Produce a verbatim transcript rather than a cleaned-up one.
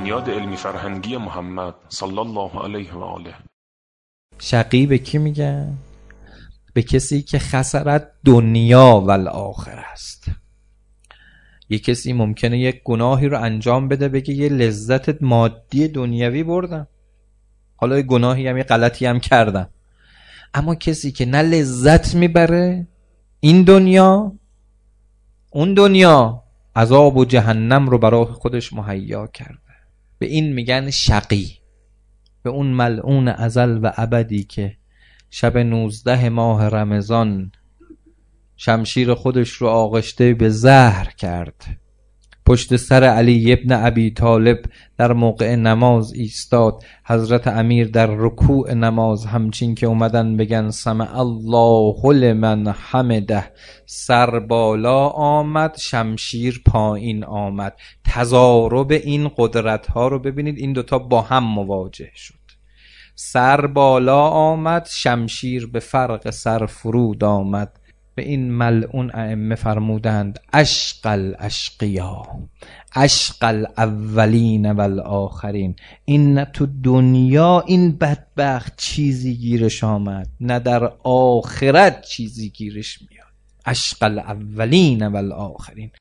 بنیاد علمی فرهنگی محمد صلی الله علیه و آله. شقی به کی میگن؟ به کسی که خسرت دنیا و الاخره است. یه کسی ممکنه یک گناهی رو انجام بده بگه یه لذت مادی دنیوی بردم، حالا یه گناهی هم یه غلطی هم کردم، اما کسی که نه لذت میبره این دنیا، اون دنیا عذاب و جهنم رو برای خودش مهیا کرده، به این میگن شقی. به اون ملعون ازل و ابدی که شب نوزده ماه رمضان شمشیر خودش رو آغشته به زهر کرد، پشت سر علی ابن ابی طالب در موقع نماز ایستاد، حضرت امیر در رکوع نماز همچین که اومدن بگن سمع الله لمن حمده، سر بالا آمد شمشیر پایین آمد. تضارب این قدرت ها رو ببینید، این دوتا با هم مواجه شد. سر بالا آمد شمشیر به فرق سر فرود آمد. به این ملعون ائمه فرمودند اشقل اشقیا، اشقل اولین و الاخرین. این نه تو دنیا این بدبخت چیزی گیرش آمد، نه در آخرت چیزی گیرش میاد. اشقل اولین و الاخرین.